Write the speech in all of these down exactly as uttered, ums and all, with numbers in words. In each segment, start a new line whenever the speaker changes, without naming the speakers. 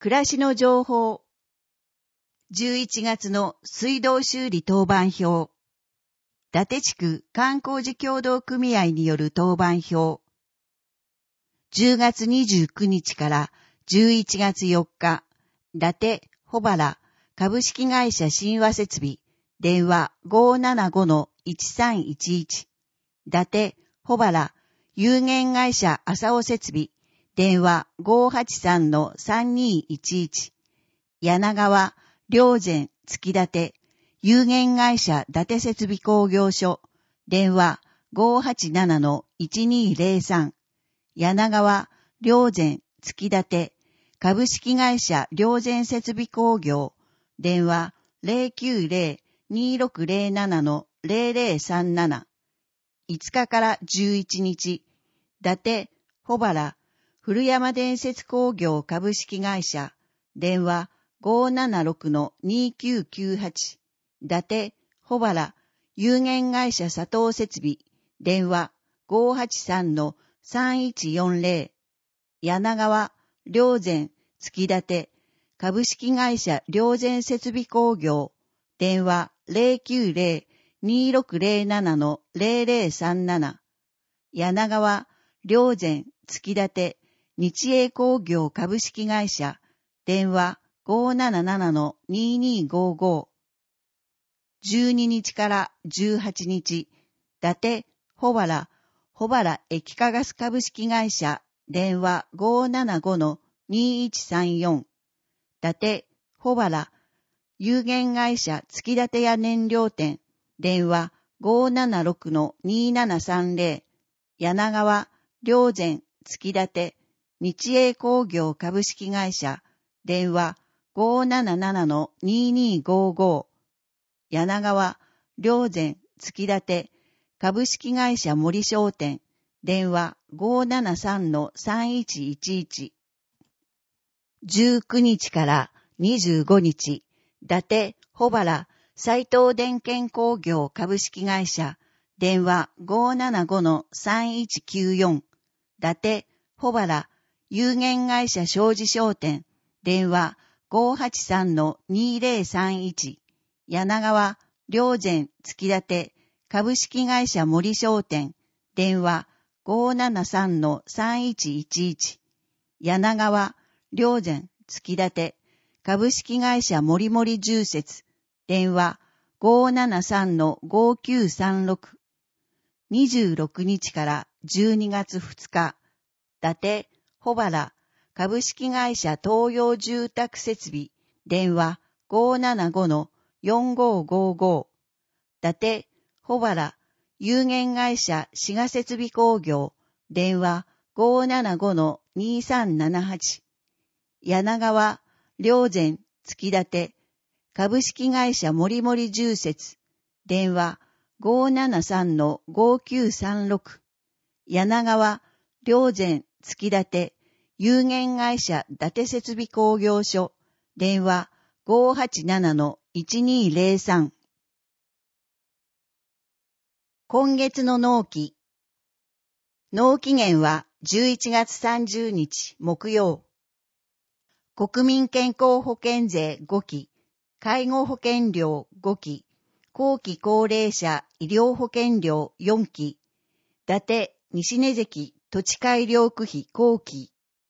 暮らしの情報。じゅういちがつの水道修理当番表。伊達地区観光事協同組合による当番表。じゅうがつにじゅうくにちからじゅういちがつよっか、伊達保原株式会社親和設備、電話 ごーななごのいちさんいちいち。伊達保原有限会社浅尾設備、電話 ごーはちさんのさんにいちいち。柳川良前月立有限会社伊達設備工業所、電話 ごーはちななのいちにぜろさん。柳川良前月立株式会社良前設備工業、電話 ゼロきゅうゼロにろくゼロななのゼロゼロさんなな。いつかからじゅういちにち、伊達保原古山電設工業株式会社、電話 ごーななろくのにきゅうきゅうはち。伊達保原有限会社佐藤設備、電話 ごーはちさんのさんいちよんゼロ。柳川良前月立株式会社良前設備工業、電話 ゼロきゅうゼロにろくゼロななのゼロゼロさんなな。柳川良前月立日英工業株式会社、電話 ごーなななのににごご。じゅうににちからじゅうはちにち、伊達保原保原液化ガス株式会社、電話 ごーななごのにいちさんよん。伊達保原有限会社月立屋燃料店、電話 ごーななろくのにななさんゼロ。柳川良前月立日英工業株式会社、電話 ごーなななのににごご。柳川良前月立株式会社森商店、電話 ごーななさんのさんいちいちいち。じゅうくにちからにじゅうごにち、伊達保原斉藤電検工業株式会社、電話 ごーななごのさんいちきゅうよん。伊達保原有限会社商事商店、電話 ごーはちさんのにぜろさんいち。柳川良前月立株式会社森商店、電話 ごーななさんのさんいちいちいち。柳川良前月立株式会社森森住設、電話 ごーななさんのごきゅうさんろく。にじゅうろくにちからじゅうにがつふつか、伊達保原株式会社東洋住宅設備、電話 ごーななごのよんごごご。伊達保原有限会社滋賀設備工業、電話 ごーななごのにさんななはち。柳川良前月立株式会社森森住設、電話 ごーななさんのごきゅうさんろく。柳川良前月立有限会社伊達設備工業所、電話 ごーはちななのいちにぜろさん。今月の納期。納期限はじゅういちがつさんじゅうにち木曜。国民健康保険税ごき、介護保険料ごき、後期高齢者医療保険料よんき、伊達西根関土地改良区費後期。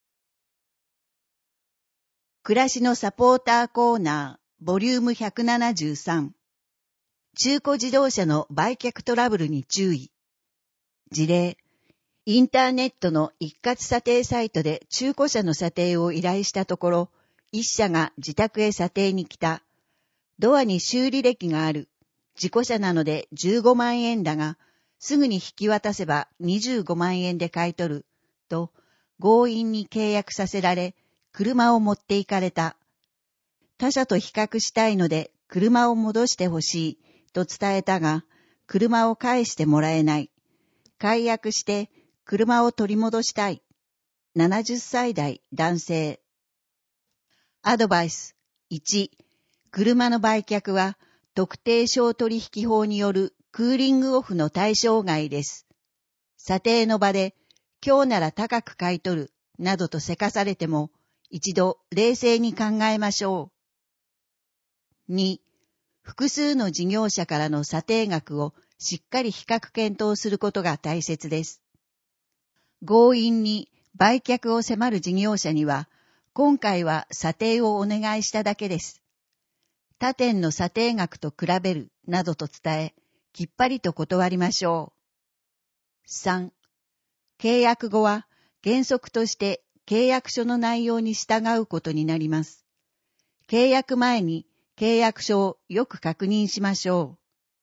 暮らしのサポーターコーナー、ボリュームひゃくななじゅうさん。中古自動車の売却トラブルに注意。事例、インターネットの一括査定サイトで中古車の査定を依頼したところ、一社が自宅へ査定に来た。ドアに修理歴がある。事故車なのでじゅうごまんえんだが、すぐに引き渡せばにじゅうごまんえんで買い取る。と、強引に契約させられ、車を持って行かれた。他社と比較したいので車を戻してほしいと伝えたが、車を返してもらえない。解約して車を取り戻したい。ななじゅっさい代男性。アドバイス。いち、車の売却は特定商取引法によるクーリングオフの対象外です。査定の場で今日なら高く買い取るなどとせかされても、 一度冷静に考えましょう。に、複数の事業者からの査定額をしっかり比較検討することが大切です。強引に売却を迫る事業者には、今回は査定をお願いしただけです。他店の査定額と比べるなどと伝え、きっぱりと断りましょう。さん、契約後は原則として契約書の内容に従うことになります。契約前に契約書をよく確認しましょう。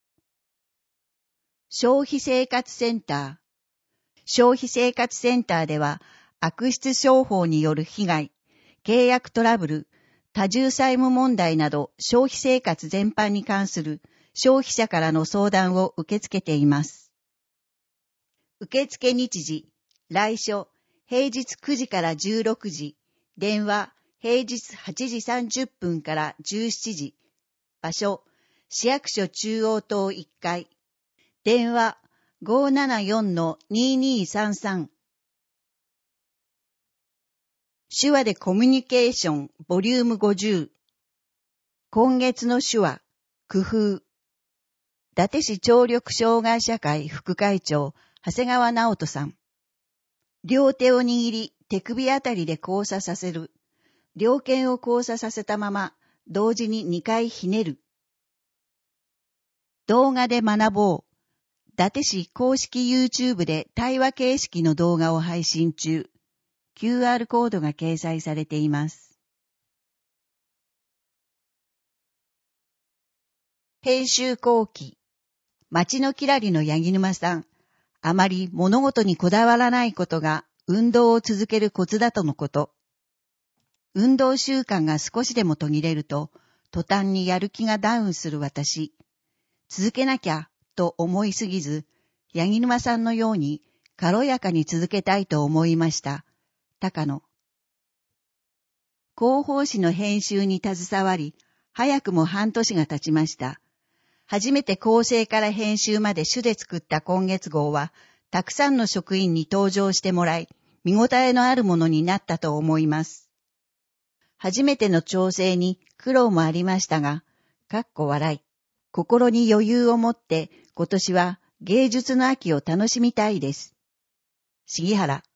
消費生活センター。消費生活センターでは、悪質商法による被害、契約トラブル、多重債務問題など消費生活全般に関する消費者からの相談を受け付けています。受付日時、来所、平日くじからじゅうろくじ、電話、平日はちじさんじゅっぷんからじゅうしちじ、場所、市役所中央棟いっかい、電話 ごーななよんのにーにーさんさん。手話でコミュニケーションボリュームごじゅう。今月の手話、工夫。伊達市聴力障害者会副会長、長谷川直人さん。両手を握り、手首あたりで交差させる。両肩を交差させたまま、同時ににかいひねる。動画で学ぼう。伊達市公式 YouTube で対話形式の動画を配信中。キューアール コードが掲載されています。編集後期。町のきらりの八木沼さん。あまり物事にこだわらないことが運動を続けるコツだとのこと。運動習慣が少しでも途切れると、途端にやる気がダウンする私。続けなきゃと思いすぎず、八木沼さんのように軽やかに続けたいと思いました。高野。広報誌の編集に携わり、早くも半年が経ちました。初めて構成から編集まで主で作った今月号は、たくさんの職員に登場してもらい、見応えのあるものになったと思います。初めての調整に苦労もありましたが、かっこ笑い、心に余裕を持って今年は芸術の秋を楽しみたいです。杉原。